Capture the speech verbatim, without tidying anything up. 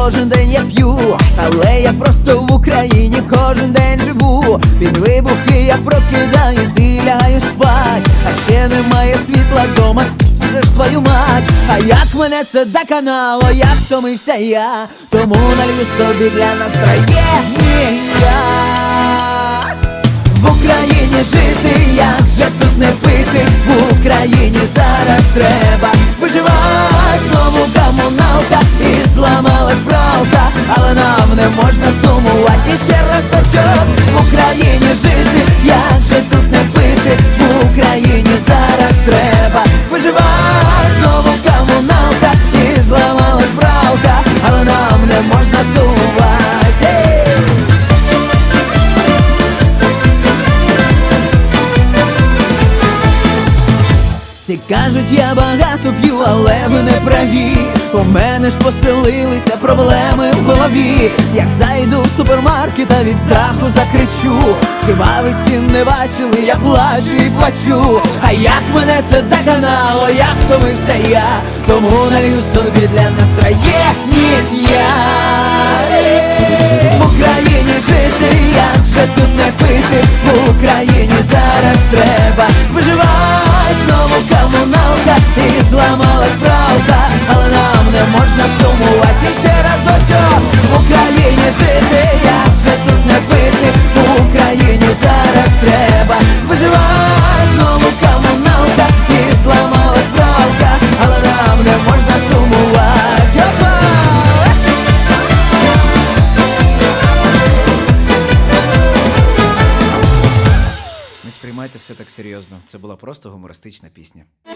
кожен день я п'ю, але я просто в Україні кожен день живу. Під вибухи я прокидаюсь і лягаю спать, а ще немає світла дома, вже ж твою мать. А як мене це доконало, як втомився я, тому налью собі для настроєння. В Україні жити, як же тут не пити, в Україні зараз треба виживать. Знову комуналка і зламалась пралка, але нам не можна сумувати. І ще разочок, в Україні жити, як же тут не пити, в Україні зараз треба виживать. Знову комуналка і зламалась пралка, але нам не можна сумувати. Всі кажуть, я багато п'ю, але ви не праві. У мене ж поселилися проблеми в голові. Як зайду в супермаркет, а від страху закричу. Хіба ви цін не бачили, я плачу і плачу. А як мене це доконало, як втомився я, тому налью собі для настроєння. В Україні жити, як же тут не пити, в Україні зараз треба виживати. Знову комуналка і зламалась пралка, але нам не можна сумувати. І ще разочок, в Україні жити, як же тут не пити, в Україні зараз треба виживати. Знову комуналка і зламалась пралка, але нам не можна сумувати. Опа! Не сприймайте все так серйозно, це була просто гумористична пісня.